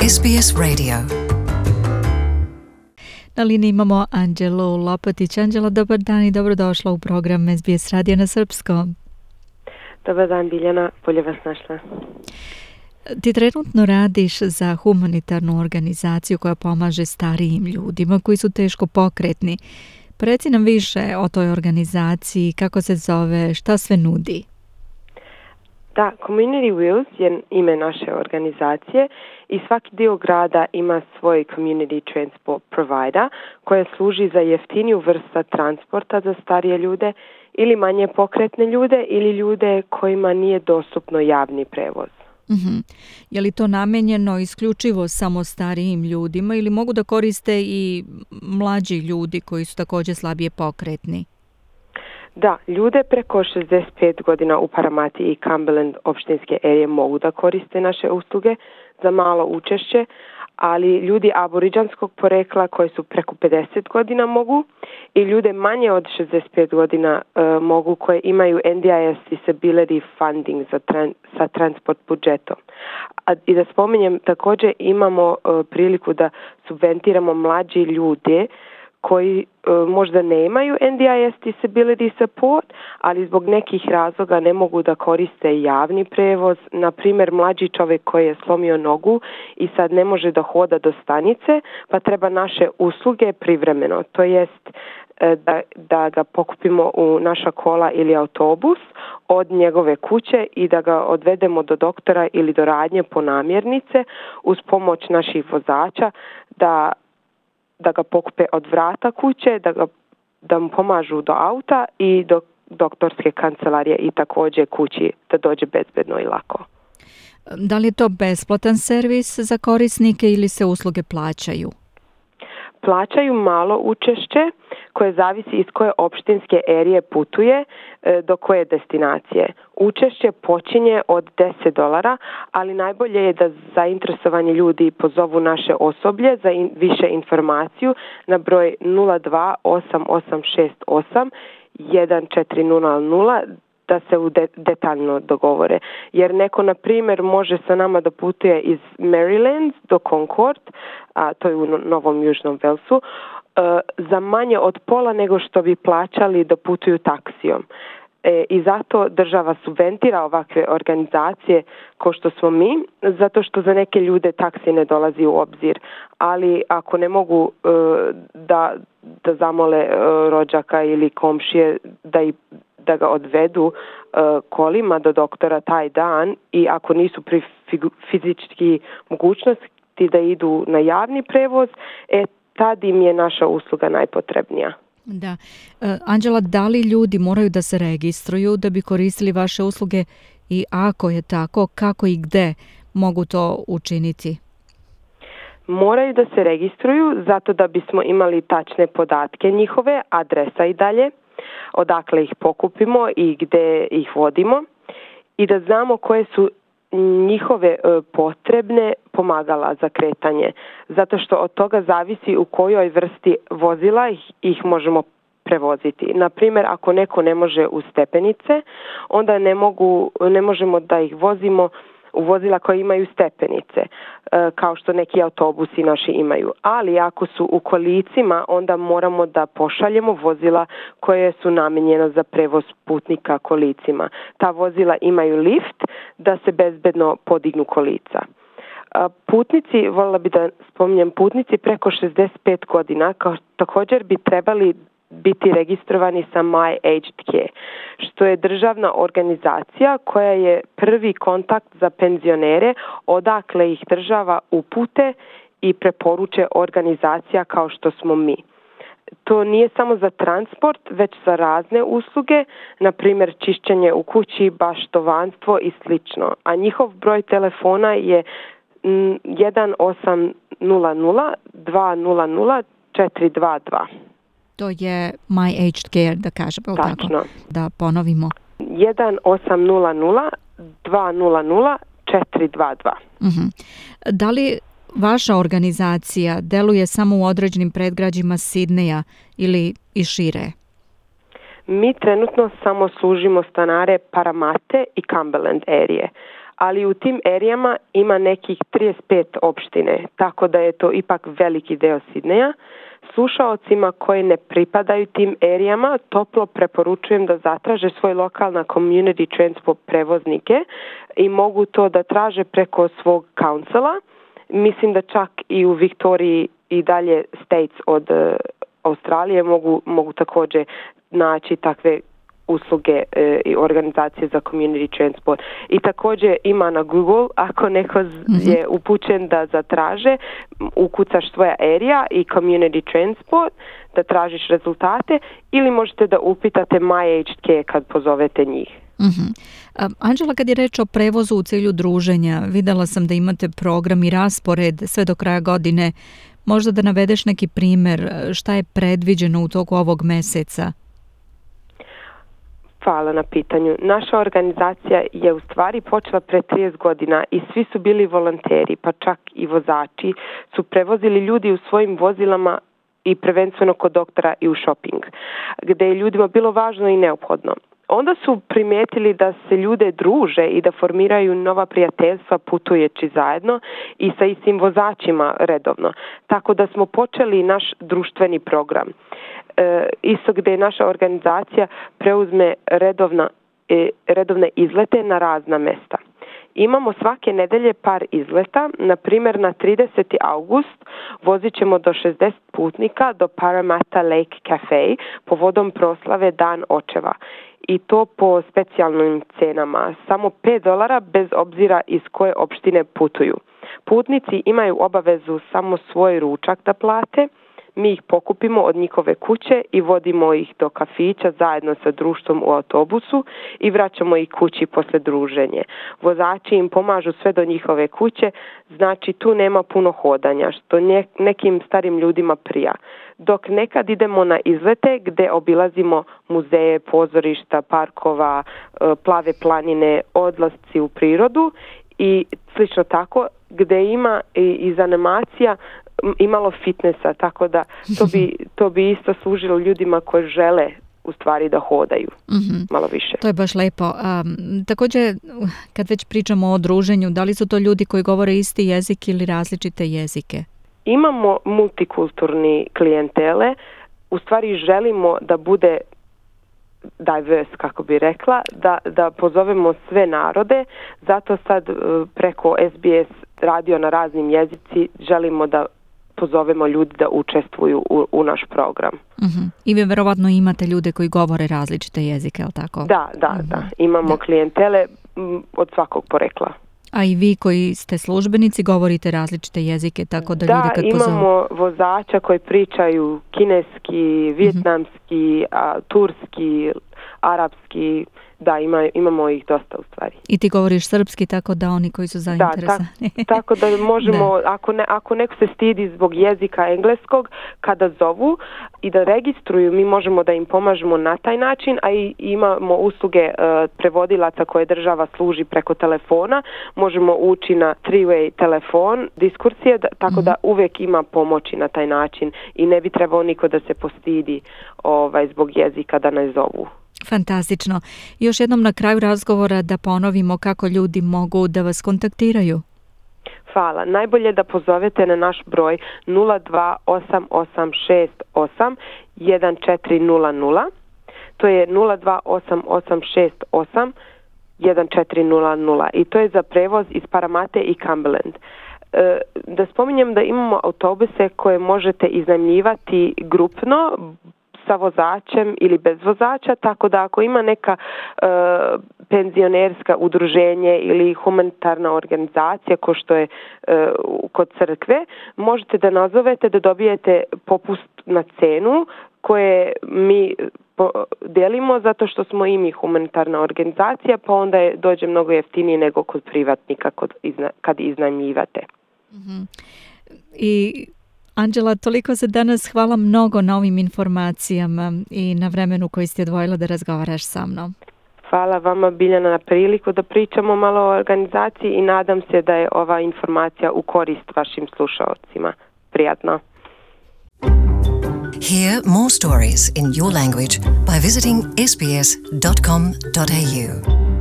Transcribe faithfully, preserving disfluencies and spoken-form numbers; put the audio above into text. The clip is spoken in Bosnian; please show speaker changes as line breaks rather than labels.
S B S Radio.
Na liniji imamo Anđelu Lopatić. Anđela, dobar dan i dobrodošla u program S B S Radio na srpskom.
Dobar dan, Biljana, bolje vas našla.
Ti trenutno radiš za humanitarnu organizaciju koja pomaže starijim ljudima koji su teško pokretni. Reci nam više o toj organizaciji, kako se zove, šta sve nudi.
Da, Community Wheels je ime naše organizacije i svaki dio grada ima svoj Community Transport Provider koja služi za jeftiniju vrsta transporta za starije ljude ili manje pokretne ljude ili ljude kojima nije dostupno javni prevoz.
Mm-hmm. Je li to namenjeno isključivo samo starijim ljudima ili mogu da koriste i mlađi ljudi koji su također slabije pokretni?
Da, ljude preko šezdeset pet godina u Paramati i Cumberland opštinske erije mogu da koriste naše usluge za malo učešće, ali ljudi aboriđanskog porekla koji su preko pedeset godina mogu i ljude manje od šezdeset pet godina uh, mogu koji imaju N D I S Disability Funding za tran- sa transport budžetom. A, I da spominjem, također imamo uh, priliku da subventiramo mlađi ljude koji uh, možda nemaju N D I S Disability Support, ali zbog nekih razloga ne mogu da koriste javni prevoz. Na primjer, mlađi čovjek koji je slomio nogu i sad ne može da hoda do stanice, pa treba naše usluge privremeno. To jest uh, da, da ga pokupimo u naša kola ili autobus od njegove kuće i da ga odvedemo do doktora ili do radnje po namirnice uz pomoć naših vozača, da da ga pokupe od vrata kuće, da, ga, da mu pomažu do auta i do doktorske kancelarije i također kući da dođe bezbedno i lako.
Da li je to besplatan servis za korisnike ili se usluge plaćaju?
Plaćaju malo učešće koje zavisi iz koje opštinske erije putuje do koje destinacije. Učešće počinje od deset dolara, ali najbolje je da zainteresovani ljudi pozovu naše osoblje za in, više informaciju na broj nula dva osam osam šest osam jedan četiri nula nula da se u de, detaljno dogovore. Jer neko, na primjer, može sa nama da putuje iz Maryland do Concord, a to je u Novom Južnom Velsu, uh, za manje od pola nego što bi plaćali da putuju taksijom. E, I zato država subventira ovakve organizacije kao što smo mi, zato što za neke ljude taksi ne dolazi u obzir. Ali ako ne mogu uh, da, da zamole uh, rođaka ili komšije da i da ga odvedu uh, kolima do doktora taj dan i ako nisu pri figu, fizički mogućnosti da idu na javni prevoz, e, tad im je naša usluga najpotrebnija.
Da. Uh, Anđela, da li ljudi moraju da se registruju da bi koristili vaše usluge i ako je tako, kako i gde mogu to učiniti?
Moraju da se registruju zato da bismo imali tačne podatke njihove, adresa i dalje, odakle ih pokupimo i gde ih vodimo i da znamo koje su njihove e, potrebne pomagala za kretanje, zato što od toga zavisi u kojoj vrsti vozila ih, ih možemo prevoziti. Na primjer, ako neko ne može u stepenice, onda ne, mogu, ne možemo da ih vozimo u vozila koje imaju stepenice, kao što neki autobusi naši imaju. Ali ako su u kolicima, onda moramo da pošaljemo vozila koje su namijenjena za prevoz putnika kolicima. Ta vozila imaju lift da se bezbedno podignu kolica. Putnici, voljela bi da spominjem, putnici preko šezdeset pet godina kao, također bi trebali biti registrovani sa My Aged Care, što je državna organizacija koja je prvi kontakt za penzionere, odakle ih država upute i preporuče organizacija kao što smo mi. To nije samo za transport, već za razne usluge, na primjer čišćenje u kući, baštovanstvo i slično. A njihov broj telefona je jedan osam nula nula dva nula nula četiri dva dva.
To je My Aged Care, da kažemo.
Tačno.
Tako? Da ponovimo.
jedan osam nula nula dva nula nula četiri dva dva.
Uh-huh. Da li vaša organizacija deluje samo u određenim predgrađima Sidneja ili i šire?
Mi trenutno samo služimo stanare Paramate i Cumberland erije, ali u tim erijama ima nekih trideset pet opštine, tako da je to ipak veliki deo Sidneja. Slušaocima koji ne pripadaju tim erijama toplo preporučujem da zatraže svoj lokalna community transport prevoznike i mogu to da traže preko svog councila. Mislim da čak i u Viktoriji i dalje states od uh, Australije mogu, mogu također naći takve usluge e, i organizacije za community transport. I također ima na Google, ako neko mm-hmm. je upućen da zatraže, ukucaš svoja erija i community transport, da tražiš rezultate, ili možete da upitate My Aged Care kad pozovete njih.
Mm-hmm. Anđela, kad je reč o prevozu u cilju druženja, vidjela sam da imate program i raspored sve do kraja godine. Možda da navedeš neki primjer šta je predviđeno u toku ovog meseca?
Hvala na pitanju. Naša organizacija je u stvari počela pre trideset godina i svi su bili volonteri, pa čak i vozači su prevozili ljudi u svojim vozilama i prvenstveno kod doktora i u shopping, gdje je ljudima bilo važno i neophodno. Onda su primijetili da se ljude druže i da formiraju nova prijateljstva putujući zajedno i sa istim vozačima redovno. Tako da smo počeli naš društveni program. E, isto gdje naša organizacija preuzme redovna, e, redovne izlete na razna mesta. Imamo svake nedelje par izleta, na primjer na trideseti august vozit ćemo do šezdeset putnika do Parramatta Lake Cafe povodom proslave Dan očeva. I to po specijalnim cenama, samo pet dolara bez obzira iz koje opštine putuju. Putnici imaju obavezu samo svoj ručak da plate, mi ih pokupimo od njihove kuće i vodimo ih do kafića zajedno sa društvom u autobusu i vraćamo ih kući posle druženja. Vozači im pomažu sve do njihove kuće, znači tu nema puno hodanja, što nekim starim ljudima prija. Dok nekad idemo na izlete gdje obilazimo muzeje, pozorišta, parkova, plave planine, odlasci u prirodu i slično tako, gdje ima i, i animacija imalo fitnessa, tako da to bi, to bi isto služilo ljudima koji žele u stvari da hodaju mm-hmm. malo više.
To je baš lepo. Um, također, kad već pričamo o druženju, da li su to ljudi koji govore isti jezik ili različite jezike?
Imamo multikulturni klijentele, u stvari želimo da bude diverse, kako bi rekla, da, da pozovemo sve narode, zato sad preko S B S radio na raznim jezici želimo da pozovemo ljudi da učestvuju u, u naš program.
Uh-huh. I vi verovatno imate ljude koji govore različite jezike, je li tako?
Da, da, uh-huh. da. Imamo da. klijentele m, od svakog porekla.
A i vi koji ste službenici govorite različite jezike, tako da,
da
ljude kad pozovu...
Da, imamo vozača koji pričaju kineski, vijetnamski, uh-huh. a, turski, arapski, da, ima, imamo ih dosta u stvari.
I ti govoriš srpski, tako da oni koji su zainteresani.
Da, tak, tako da možemo, da. Ako, ne, ako neko se stidi zbog jezika engleskog, kada zovu i da registruju, mi možemo da im pomažemo na taj način, a i imamo usluge uh, prevodilaca koje država služi preko telefona, možemo ući na three-way telefon, diskursije, da, tako mm-hmm. da uvijek ima pomoći na taj način i ne bi trebao niko da se postidi ovaj, zbog jezika da ne zovu.
Fantastično. Još jednom na kraju razgovora da ponovimo kako ljudi mogu da vas kontaktiraju.
Hvala. Najbolje da pozovete na naš broj nula dva osam osam šest osam jedan četiri nula nula. To je nula dva osam osam šest osam jedan četiri nula nula i to je za prevoz iz Parramatte i Cumberland. E, da spominjem da imamo autobuse koje možete iznajmljivati grupno, sa vozačem ili bez vozača, tako da ako ima neka e, penzionerska udruženje ili humanitarna organizacija ko što je e, kod crkve, možete da nazovete da dobijete popust na cenu koje mi po, delimo zato što smo i mi humanitarna organizacija, pa onda je, dođe mnogo jeftinije nego kod privatnika kod izna, kad iznajmljivate.
Mm-hmm. I Anđela, toliko za danas. Hvala mnogo na ovim informacijama i na vremenu koji ste odvojila da razgovaraš sa mnom.
Hvala vama, Biljana, na priliku da pričamo malo o organizaciji i nadam se da je ova informacija u korist vašim slušaocima. Prijatno.
Hear more stories in your language by visiting s b s dot com dot a u.